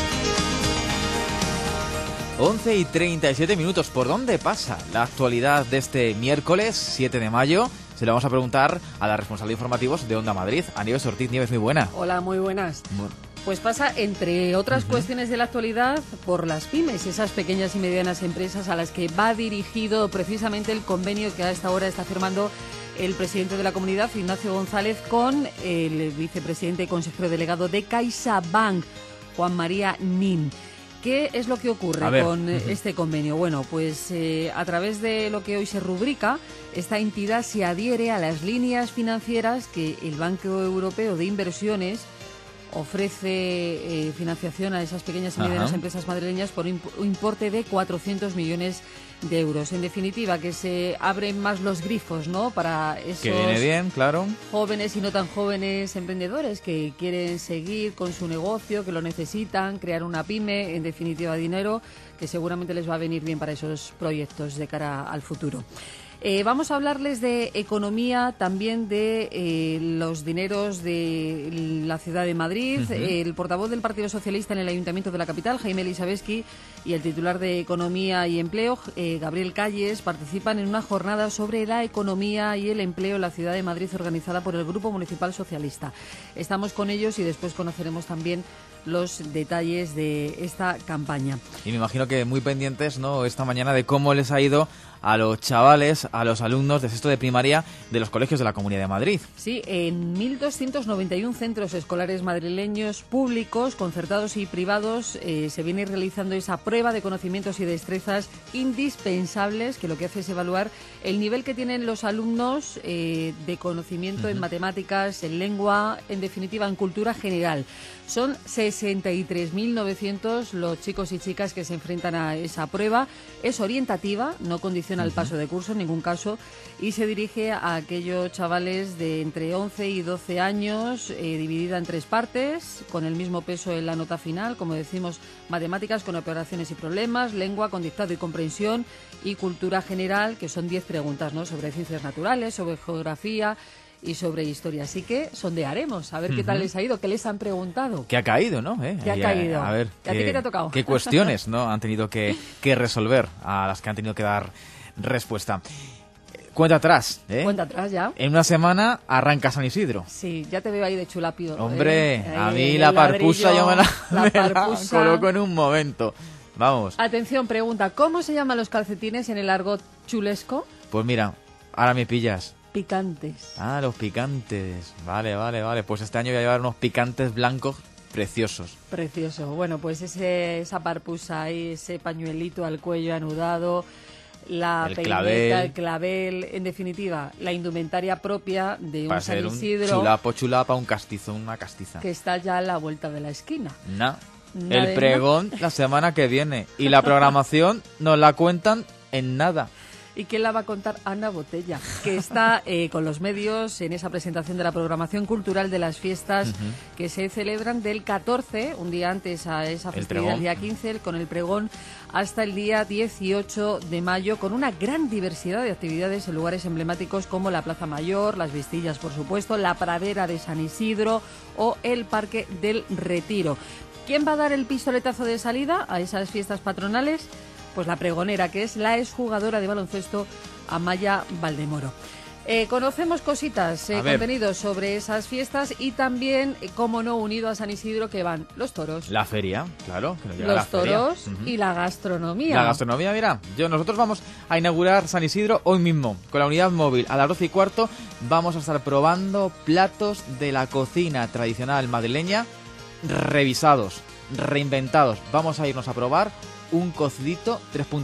11:37. ¿Por dónde pasa la actualidad de este miércoles 7 de mayo? Se lo vamos a preguntar a la responsable de informativos de Onda Madrid, a Nieves Ortiz. Nieves, muy buena. Hola, muy buenas. Pues pasa, entre otras cuestiones de la actualidad, por las pymes, esas pequeñas y medianas empresas a las que va dirigido precisamente el convenio que a esta hora está firmando el presidente de la comunidad, Ignacio González, con el vicepresidente y consejero delegado de CaixaBank, Juan María Nin. ¿Qué es lo que ocurre con este convenio? Bueno, pues a través de lo que hoy se rubrica, esta entidad se adhiere a las líneas financieras que el Banco Europeo de Inversiones ofrece financiación a esas pequeñas y medianas empresas madrileñas por un importe de 400 millones de euros. En definitiva, que se abren más los grifos, ¿no?, para esos que viene bien, claro, jóvenes y no tan jóvenes emprendedores que quieren seguir con su negocio, que lo necesitan, crear una pyme, en definitiva dinero que seguramente les va a venir bien para esos proyectos de cara al futuro. Vamos a hablarles de economía, también de los dineros de la ciudad de Madrid. El portavoz del Partido Socialista en el Ayuntamiento de la capital, Jaime Elisabetsky, y el titular de Economía y Empleo, Gabriel Calles, participan en una jornada sobre la economía y el empleo en la ciudad de Madrid organizada por el Grupo Municipal Socialista. Estamos con ellos y después conoceremos también los detalles de esta campaña. Y me imagino que muy pendientes, ¿no?, esta mañana de cómo les ha ido a los chavales, a los alumnos de sexto de primaria de los colegios de la Comunidad de Madrid. Sí, en 1.291 centros escolares madrileños públicos, concertados y privados, se viene realizando esa prueba de conocimientos y destrezas indispensables, que lo que hace es evaluar el nivel que tienen los alumnos de conocimiento en matemáticas, en lengua, en definitiva en cultura general. Son 63.900 los chicos y chicas que se enfrentan a esa prueba. Es orientativa, no condiciona el paso de curso en ningún caso, y se dirige a aquellos chavales de entre 11 y 12 años, dividida en 3 partes, con el mismo peso en la nota final, como decimos, matemáticas con operaciones y problemas, lengua con dictado y comprensión, y cultura general, que son 10 preguntas, ¿no?, sobre ciencias naturales, sobre geografía y sobre historia. Así que sondearemos, a ver qué tal les ha ido, qué les han preguntado. ¿Qué ha caído, no? ¿Qué ha caído? A ver, ¿A ti qué te ha tocado? ¿Qué cuestiones, no, han tenido que resolver, a las que han tenido que dar respuesta? Cuenta atrás, ¿eh? Cuenta atrás ya. En una semana arranca San Isidro. Sí, ya te veo ahí de chulapio. Hombre, a mí la parpusa yo me la coloco en un momento. Vamos. Atención, pregunta, ¿cómo se llaman los calcetines en el argot chulesco? Pues mira, ahora me pillas. Picantes. Ah, los picantes. Vale. Pues este año voy a llevar unos picantes blancos preciosos. Precioso. Bueno, pues esa parpusa ahí, ese pañuelito al cuello anudado, la peineta, el clavel, en definitiva, la indumentaria propia de un San Isidro. Un chulapa, un castizo, una castiza. Que está ya a la vuelta de la esquina. El pregón la semana que viene. Y la programación nos la cuentan en nada. ¿Y quién la va a contar? Ana Botella, que está con los medios en esa presentación de la programación cultural de las fiestas que se celebran del 14, un día antes a esa festividad, el día 15, con el pregón, hasta el día 18 de mayo, con una gran diversidad de actividades en lugares emblemáticos como la Plaza Mayor, las Vistillas, por supuesto, la Pradera de San Isidro o el Parque del Retiro. ¿Quién va a dar el pistoletazo de salida a esas fiestas patronales? Pues la pregonera, que es la exjugadora de baloncesto Amaya Valdemoro. Conocemos cositas, contenidos sobre esas fiestas y también, como no, unido a San Isidro, que van los toros. La feria, claro. Que nos llega los la toros feria. Y la gastronomía. La gastronomía, mira, nosotros vamos a inaugurar San Isidro hoy mismo. Con la unidad móvil a las 12:15 vamos a estar probando platos de la cocina tradicional madrileña revisados, reinventados. Vamos a irnos a probar un cocidito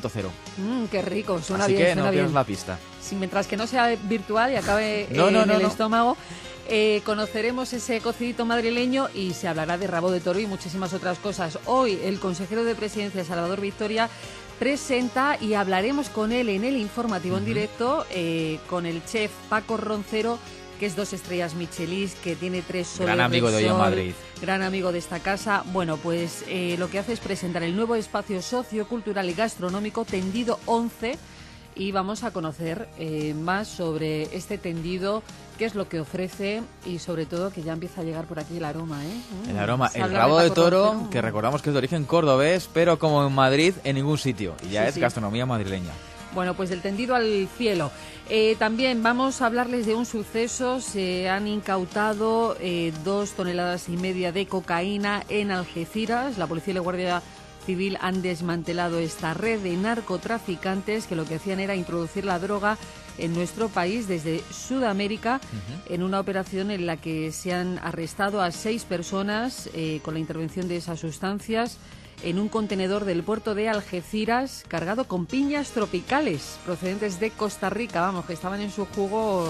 3.0. Qué rico, suena Así bien. que suena no bien. pierdas la pista. Sí, mientras que no sea virtual y acabe en el estómago, conoceremos ese cocidito madrileño y se hablará de rabo de toro y muchísimas otras cosas. Hoy el consejero de Presidencia, Salvador Victoria, presenta y hablaremos con él en el informativo en directo, con el chef Paco Roncero, que es 2 estrellas Michelin, que tiene 3 soles. Gran amigo de Hoy en Madrid. Gran amigo de esta casa. Bueno, pues lo que hace es presentar el nuevo espacio sociocultural y gastronómico Tendido 11 y vamos a conocer más sobre este tendido, qué es lo que ofrece y sobre todo que ya empieza a llegar por aquí el aroma. El aroma, el rabo de toro, que recordamos que es de origen cordobés, pero como en Madrid, en ningún sitio. Y ya es gastronomía madrileña. Bueno, pues del tendido al cielo. También vamos a hablarles de un suceso. Se han incautado 2,5 toneladas de cocaína en Algeciras. La policía y la Guardia Civil han desmantelado esta red de narcotraficantes que lo que hacían era introducir la droga en nuestro país desde Sudamérica, en una operación en la que se han arrestado a 6 personas con la intervención de esas sustancias en un contenedor del puerto de Algeciras cargado con piñas tropicales procedentes de Costa Rica, vamos, que estaban en su jugo,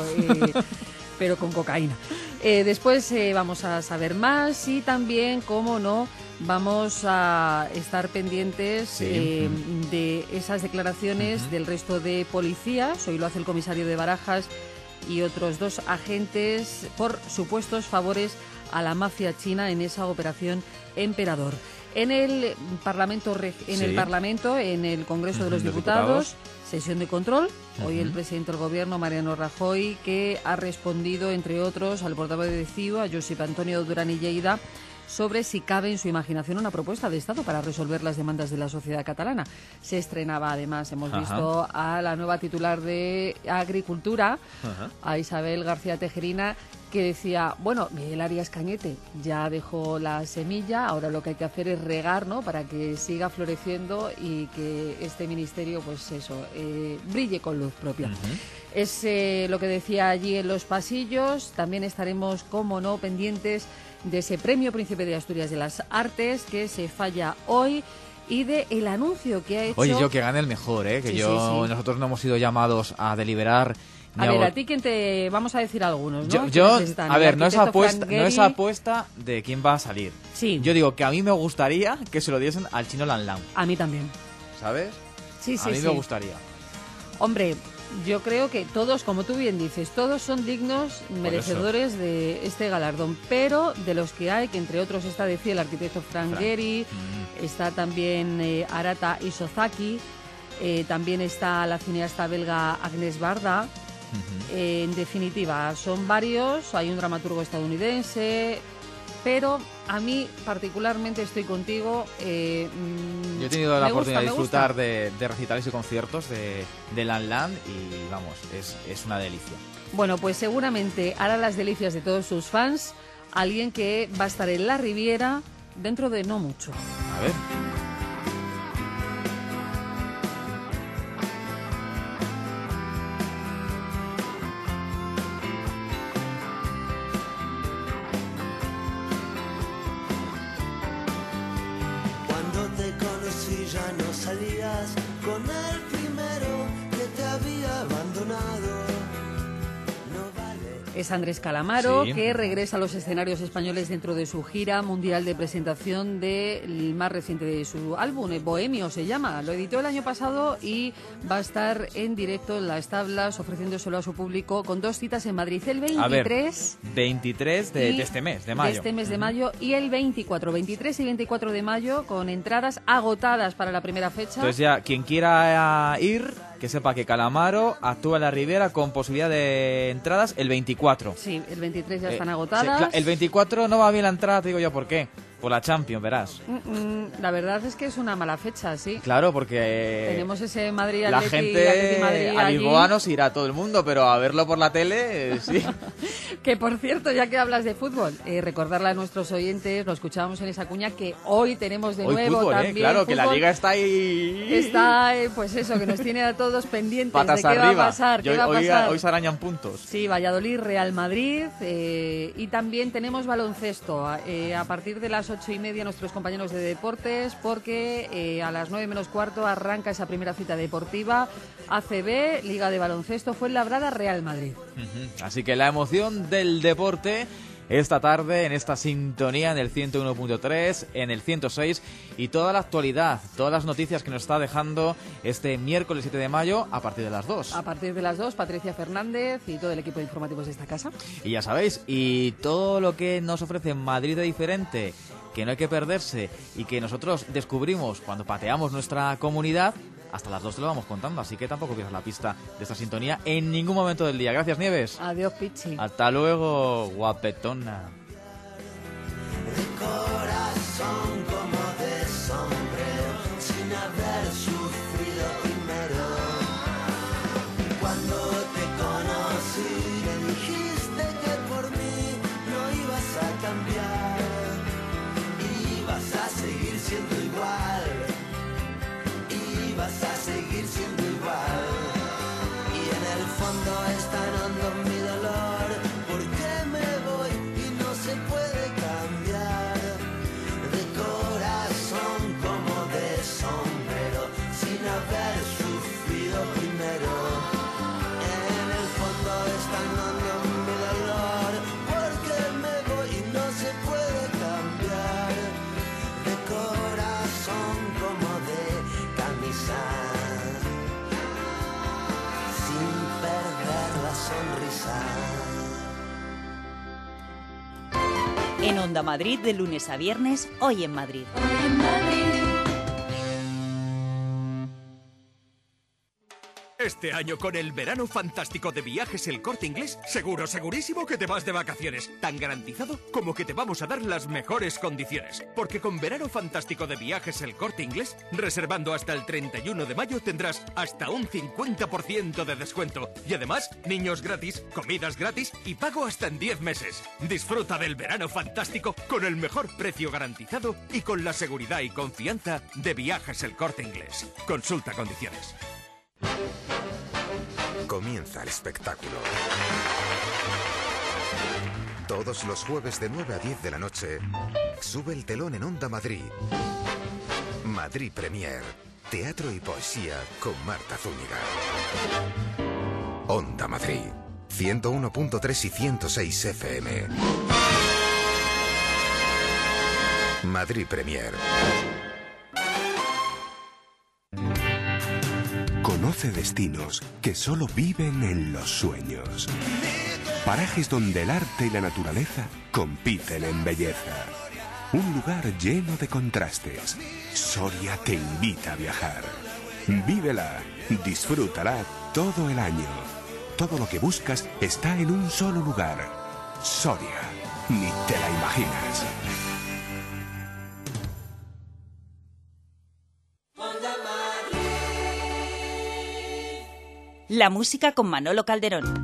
pero con cocaína. Después vamos a saber más y también, cómo no, vamos a estar pendientes de esas declaraciones del resto de policías. Hoy lo hace el comisario de Barajas y otros 2 agentes por supuestos favores a la mafia china en esa operación Emperador. En el Parlamento, en el Congreso de los Diputados, sesión de control. Hoy el presidente del Gobierno, Mariano Rajoy, que ha respondido, entre otros, al portavoz de CiU, a Josep Antonio Duran i Lleida, sobre si cabe en su imaginación una propuesta de Estado para resolver las demandas de la sociedad catalana. Se estrenaba, además, hemos visto a la nueva titular de Agricultura, a Isabel García Tejerina, que decía, bueno, Miguel Arias Cañete ya dejó la semilla, ahora lo que hay que hacer es regar, ¿no?, para que siga floreciendo y que este ministerio, pues eso, brille con luz propia. Es lo que decía allí en los pasillos. También estaremos, como no, pendientes de ese Premio Príncipe de Asturias de las Artes que se falla hoy y de el anuncio que ha hecho... Oye, que gane el mejor, que nosotros no hemos sido llamados a deliberar. A ver, a ti quién te... Vamos a decir algunos, ¿no? A ver, no es apuesta de quién va a salir. Sí. Yo digo que a mí me gustaría que se lo diesen al Chino Lan Lan. A mí también. ¿Sabes? Sí, a mí me gustaría. Hombre, yo creo que todos, como tú bien dices, todos son dignos, merecedores de este galardón. Pero de los que hay, que entre otros está, decía, el arquitecto Frank Gehry, está también Arata Isozaki, también está la cineasta belga Agnès Varda. En definitiva, son varios, hay un dramaturgo estadounidense, pero a mí particularmente estoy contigo. Yo he tenido la oportunidad de disfrutar de recitales y conciertos de Lan Lan y vamos, es una delicia. Bueno, pues seguramente hará las delicias de todos sus fans alguien que va a estar en la Riviera dentro de no mucho. A ver. Ya no salías con el primero que te había abandonado. No vale Es Andrés Calamaro, Sí. que regresa a los escenarios españoles dentro de su gira mundial de presentación del más reciente de su álbum, Bohemio se llama. Lo editó el año pasado y va a estar en directo en las tablas, ofreciéndoselo a su público con 2 citas en Madrid, el 23... 23 de este mes, de mayo. De este mes de mayo, y el 23 y 24 de mayo, con entradas agotadas para la primera fecha. Entonces ya, quien quiera ir, que sepa que Calamaro actúa en la Riviera con posibilidad de entradas el 24. Sí, el 23 ya están agotadas. Sí, el 24 no va bien la entrada, te digo yo por qué. Por la Champions, verás. La verdad es que es una mala fecha, sí. Claro, porque tenemos ese Madrid la Atleti, gente Atleti Madrid a allí. Lisboa nos irá todo el mundo, pero a verlo por la tele, sí. Que por cierto, ya que hablas de fútbol, recordarle a nuestros oyentes, lo escuchábamos en esa cuña, que hoy tenemos de hoy nuevo fútbol, también claro, fútbol. que la liga está ahí. Está, pues eso, que nos tiene a todos pendientes patas de qué arriba. va a pasar. ¿Qué va a pasar? Hoy se arañan puntos. Sí, Valladolid, Real Madrid, y también tenemos baloncesto. A partir de las 8:30 nuestros compañeros de deportes, porque a las 9:15 arranca esa primera cita deportiva. ACB, Liga de Baloncesto, Fuenlabrada, Real Madrid. Así que la emoción del deporte esta tarde en esta sintonía en el 101.3, en el 106 y toda la actualidad, todas las noticias que nos está dejando este miércoles 7 de mayo a partir de las 2. A partir de las 2, Patricia Fernández y todo el equipo de informativos de esta casa. Y ya sabéis, y todo lo que nos ofrece Madrid de diferente, que no hay que perderse y que nosotros descubrimos cuando pateamos nuestra comunidad, hasta las 2 te lo vamos contando, así que tampoco pierdas la pista de esta sintonía en ningún momento del día. Gracias, Nieves. Adiós, Pichi. Hasta luego, guapetona. De corazón como de sombrero, sin haber sufrido primero. Cuando te conocí, me dijiste que por mí no ibas a cambiar, ibas a seguir siendo igual, ibas a seguir siendo igual. Y en el fondo es tan hondo mi dolor, porque me voy y no se puede cambiar. De corazón como de sombrero, sin haber sufrido primero. En el fondo es tan hondo mi dolor, porque me voy y no se puede cambiar. De corazón como de camisa, sin perder la sonrisa. En Onda Madrid, de lunes a viernes, Hoy en Madrid. Este año con el verano fantástico de Viajes El Corte Inglés, seguro, segurísimo que te vas de vacaciones. Tan garantizado como que te vamos a dar las mejores condiciones. Porque con verano fantástico de Viajes El Corte Inglés, reservando hasta el 31 de mayo tendrás hasta un 50% de descuento. Y además, niños gratis, comidas gratis y pago hasta en 10 meses. Disfruta del verano fantástico con el mejor precio garantizado y con la seguridad y confianza de Viajes El Corte Inglés. Consulta condiciones. Comienza el espectáculo. Todos los jueves de 9 a 10 de la noche, sube el telón en Onda Madrid. Madrid Premier, teatro y poesía con Marta Zúñiga. Onda Madrid, 101.3 y 106 FM. Madrid Premier. Conoce destinos que solo viven en los sueños. Parajes donde el arte y la naturaleza compiten en belleza. Un lugar lleno de contrastes. Soria te invita a viajar. Vívela, disfrútala todo el año. Todo lo que buscas está en un solo lugar. Soria, ni te la imaginas. La música con Manolo Calderón.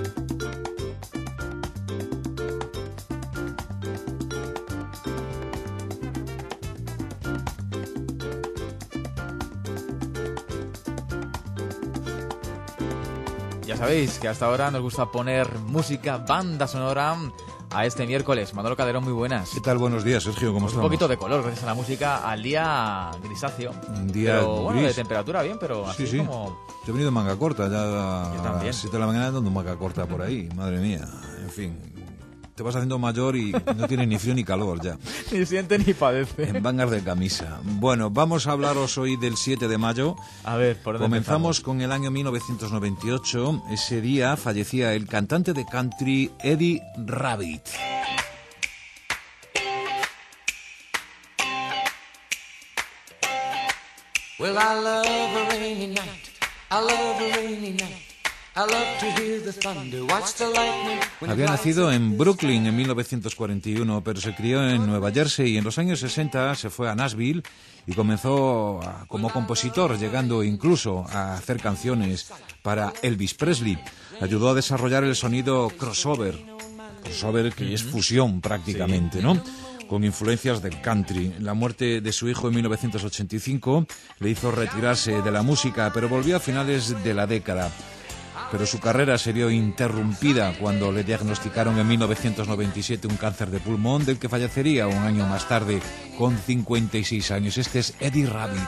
Ya sabéis que hasta ahora nos gusta poner música, banda sonora a este miércoles. Manolo Calderón, muy buenas. ¿Qué tal? Buenos días, Sergio, ¿cómo estamos? Un poquito de color gracias a la música al día grisáceo. Un día pero, bueno, gris. de temperatura bien, pero así Sí. como... Yo he venido en manga corta, ya Yo también. a las 7 de la mañana ando en manga corta por ahí, madre mía. En fin, te vas haciendo mayor y no tienes ni frío ni calor ya. Ni siente ni padece. En mangas de camisa. Bueno, vamos a hablaros hoy del 7 de mayo. A ver, ¿por dónde comenzamos empezamos? con el año 1998. Ese día fallecía el cantante de country Eddie Rabbitt. Well, I love a rainy night. I love a rainy night. I love to hear the thunder, watch the lightning. Había nacido en Brooklyn en 1941, pero se crió en Nueva Jersey y en los años 60 se fue a Nashville y comenzó como compositor, llegando incluso a hacer canciones para Elvis Presley. Ayudó a desarrollar el sonido crossover que es fusión prácticamente, ¿no? Con influencias del country. La muerte de su hijo en 1985 le hizo retirarse de la música, pero volvió a finales de la década. Pero su carrera se vio interrumpida cuando le diagnosticaron en 1997 un cáncer de pulmón, del que fallecería un año más tarde, con 56 años. Este es Eddie Rabbitt.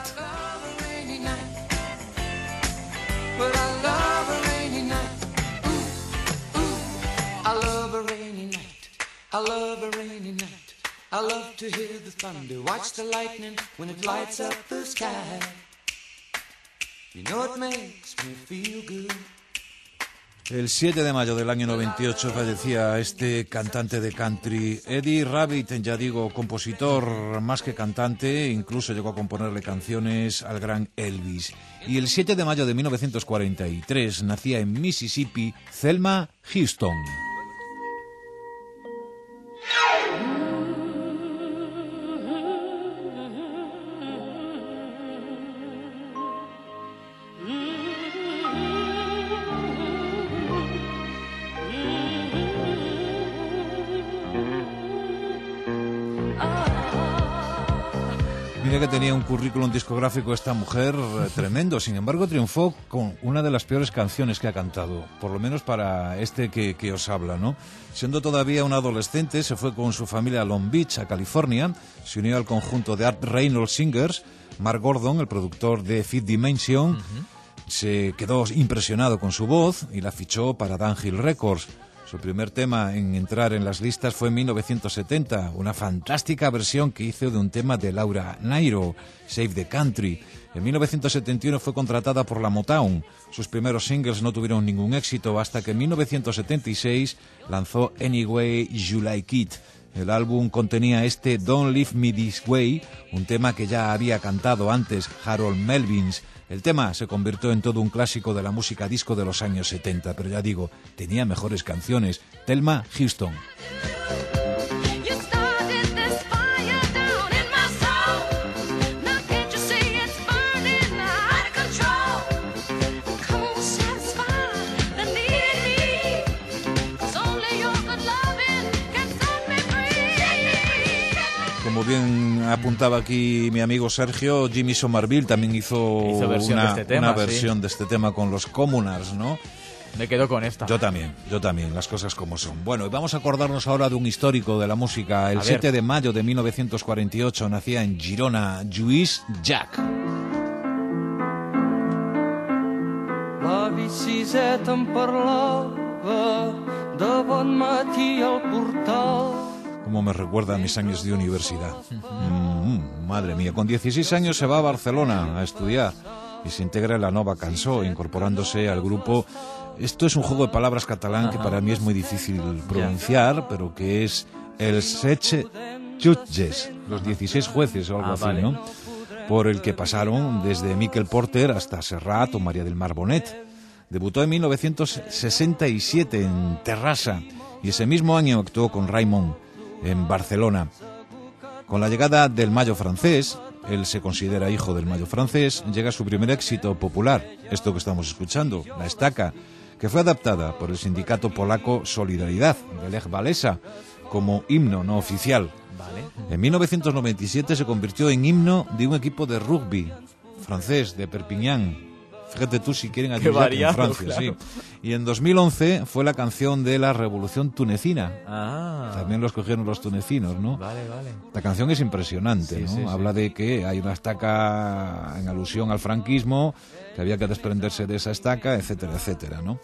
I love to hear the thunder, watch the lightning when it lights up the sky. You know it makes me feel good. El 7 de mayo del año 98 fallecía este cantante de country, Eddie Rabbitt, ya digo, compositor más que cantante, incluso llegó a componerle canciones al gran Elvis. Y el 7 de mayo de 1943 nacía en Mississippi Thelma Houston. Mira que tenía un currículum discográfico esta mujer tremendo, sin embargo triunfó con una de las peores canciones que ha cantado, por lo menos para este que os habla, ¿no? Siendo todavía un adolescente, se fue con su familia a Long Beach, a California, se unió al conjunto de Art Reynolds Singers. Mark Gordon, el productor de Fifth Dimension, se quedó impresionado con su voz y la fichó para Dunhill Records. Su primer tema en entrar en las listas fue en 1970, una fantástica versión que hizo de un tema de Laura Nyro, Save the Country. En 1971 fue contratada por la Motown. Sus primeros singles no tuvieron ningún éxito hasta que en 1976 lanzó Anyway You Like It. El álbum contenía este Don't Leave Me This Way, un tema que ya había cantado antes Harold Melvins. El tema se convirtió en todo un clásico de la música disco de los años 70, pero ya digo, tenía mejores canciones. Thelma Houston. Como bien apuntaba aquí mi amigo Sergio, Jimmy Somerville también hizo versión de este tema con los Communards, ¿no? Me quedo con esta. Yo también, las cosas como son. Bueno, y vamos a acordarnos ahora de un histórico de la música. El 7 de mayo de 1948 nacía en Girona Lluís Llach. La bicicleta em parlava de bon matí al portal. Como me recuerda a mis años de universidad. Madre mía, con 16 años se va a Barcelona a estudiar y se integra en la Nova Cançó, incorporándose al grupo. Esto es un juego de palabras catalán que para mí es muy difícil pronunciar, pero que es el Setze Jutges, los 16 jueces o algo así, vale, ¿no? Por el que pasaron desde Miquel Porter hasta Serrat o María del Mar Bonet. Debutó en 1967 en Terrassa y ese mismo año actuó con Raimon en Barcelona. Con la llegada del Mayo francés, él se considera hijo del Mayo francés, llega su primer éxito popular, esto que estamos escuchando, La Estaca, que fue adaptada por el sindicato polaco Solidaridad, de Lech Walesa, como himno no oficial. Vale. En 1997 se convirtió en himno de un equipo de rugby francés, de Perpiñán. Fíjate tú si quieren ayudar en Francia, claro. Sí. Y en 2011 fue la canción de la Revolución Tunecina. También lo escogieron los tunecinos, ¿no? Vale. La canción es impresionante, sí, ¿no? Sí, habla de que hay una estaca en alusión al franquismo, que había que desprenderse de esa estaca, etcétera, etcétera, ¿no?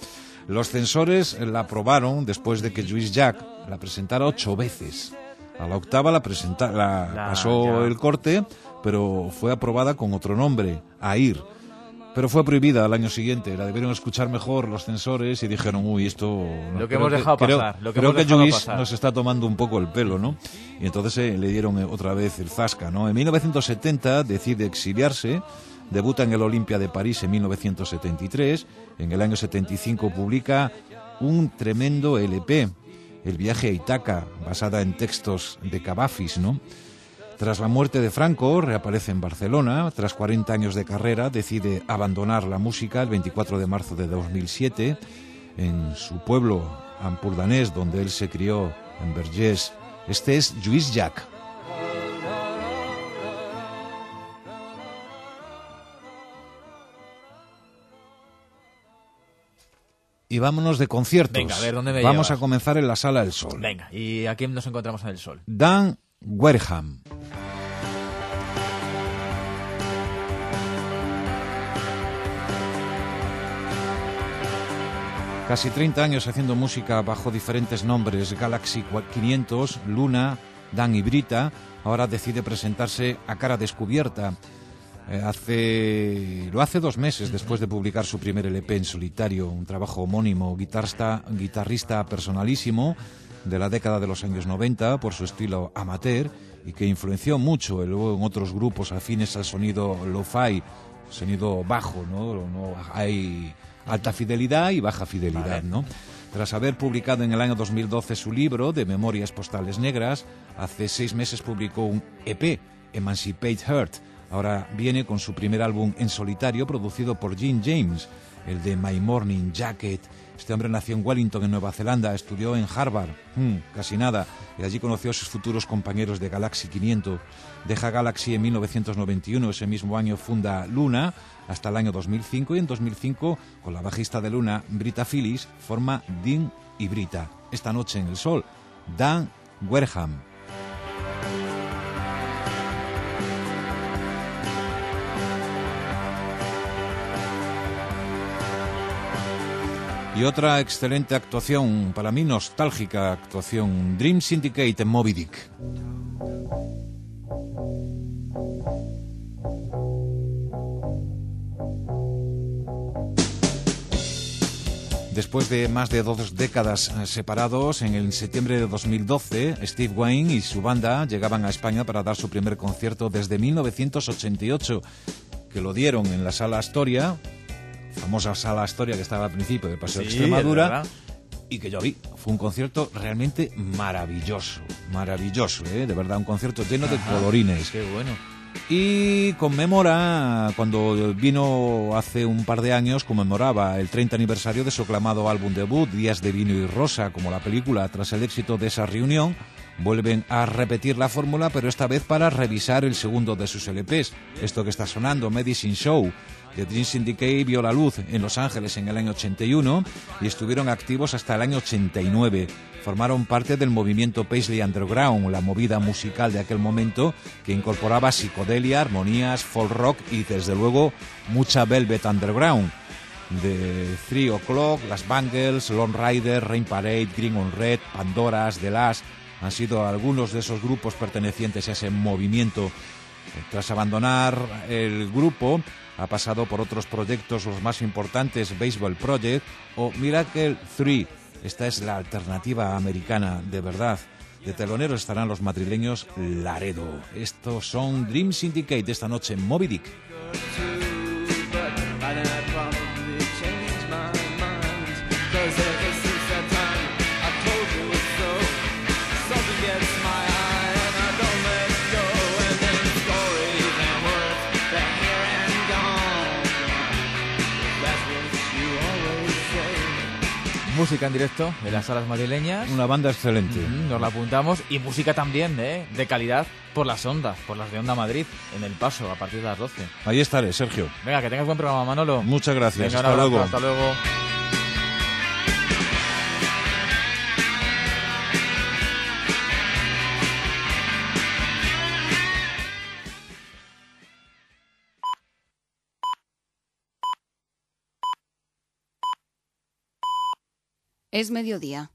Los censores la aprobaron después de que Lluís Llach la presentara 8 veces. A la octava pasó el corte, pero fue aprobada con otro nombre, Air. Pero fue prohibida al año siguiente. La debieron escuchar mejor los censores y dijeron, uy, esto... No, lo que hemos dejado pasar. Creo que Lluís nos está tomando un poco el pelo, ¿no? Y entonces le dieron otra vez el zasca, ¿no? En 1970 decide exiliarse, debuta en el Olimpia de París en 1973, en el año 75 publica un tremendo LP, El viaje a Ítaca, basada en textos de Cavafis, ¿no? Tras la muerte de Franco, reaparece en Barcelona. Tras 40 años de carrera, decide abandonar la música el 24 de marzo de 2007 en su pueblo ampurdanés, donde él se crió, en Vergés. Este es Lluís Llach. Y vámonos de conciertos. Venga, a ver, ¿dónde me Vamos llevas? a comenzar en la Sala del Sol. Venga, ¿y a quién nos encontramos en el Sol? Dan Wareham. Casi 30 años haciendo música bajo diferentes nombres, Galaxy 500, Luna, Dan y Brita. Ahora decide presentarse a cara descubierta. Lo hace 2 meses después de publicar su primer LP en solitario, un trabajo homónimo, guitarrista personalísimo de la década de los años 90 por su estilo amateur y que influenció mucho luego en otros grupos afines al sonido lo-fi, sonido bajo, ¿no? Hay alta fidelidad y baja fidelidad, ¿no? Tras haber publicado en el año 2012 su libro de Memorias Postales Negras, hace 6 meses publicó un EP, Emancipate Heart. Ahora viene con su primer álbum en solitario producido por Jim James, el de My Morning Jacket. Este hombre nació en Wellington, en Nueva Zelanda, estudió en Harvard, casi nada, y allí conoció a sus futuros compañeros de Galaxy 500. Deja Galaxy en 1991, ese mismo año funda Luna, hasta el año 2005, y en 2005, con la bajista de Luna, Brita Phillips, forma Dean y Brita. Esta noche en el Sol, Dan Wareham. Y otra excelente actuación, para mí nostálgica actuación, Dream Syndicate en Moby Dick. Después de más de 2 décadas separados, en el septiembre de 2012, Steve Wayne y su banda llegaban a España para dar su primer concierto desde 1988, que lo dieron en la Sala Astoria, famosa Sala Astoria que estaba al principio del Paseo de Extremadura, y que yo vi. Fue un concierto realmente maravilloso, de verdad, un concierto lleno de colorines. Qué bueno. Y conmemora, cuando vino hace un par de años, conmemoraba el 30 aniversario de su aclamado álbum debut, Días de Vino y Rosa, como la película. Tras el éxito de esa reunión, vuelven a repetir la fórmula, pero esta vez para revisar el segundo de sus LPs. Esto que está sonando, Medicine Show. The Dream Syndicate vio la luz en Los Ángeles en el año 81 y estuvieron activos hasta el año 89. Formaron parte del movimiento Paisley Underground, la movida musical de aquel momento que incorporaba psicodelia, armonías, folk rock y desde luego mucha Velvet Underground. De 3 O'Clock, Las Bangles, Lone Rider, Rain Parade, Green on Red, Pandoras, The Last han sido algunos de esos grupos pertenecientes a ese movimiento. Tras abandonar el grupo, ha pasado por otros proyectos, los más importantes, Baseball Project o Miracle 3. Esta es la alternativa americana de verdad. De teloneros estarán los madrileños Laredo. Estos son Dream Syndicate esta noche en Moby Dick. Música en directo de las salas madrileñas. Una banda excelente. Nos la apuntamos. Y música también, de calidad, por las ondas, por las de Onda Madrid, en El Paso, a partir de las 12. Ahí estaré, Sergio. Venga, que tengas buen programa, Manolo. Muchas gracias. Venga, hasta luego. Hasta luego. Es mediodía.